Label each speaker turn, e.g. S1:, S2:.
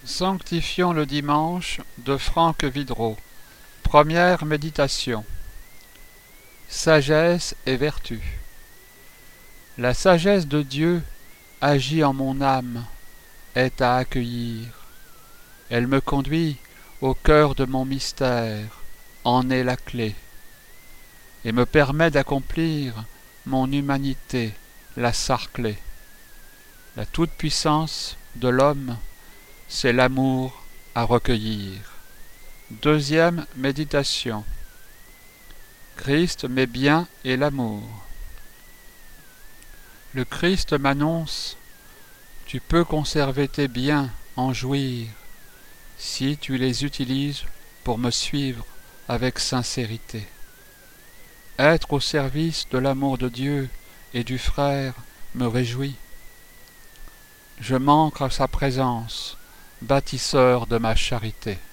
S1: Sanctifions le dimanche de Franck Vidreau. Première méditation. Sagesse et vertu. La sagesse de Dieu agit en mon âme, est à accueillir. Elle me conduit au cœur de mon mystère, en est la clé, et me permet d'accomplir mon humanité, la sarclée. La toute-puissance de l'homme, c'est l'amour à recueillir. Deuxième méditation. Christ, mes biens et l'amour. Le Christ m'annonce: tu peux conserver tes biens, en jouir, si tu les utilises pour me suivre avec sincérité. Être au service de l'amour de Dieu et du frère me réjouit. Je manque à sa présence, bâtisseur de ma charité.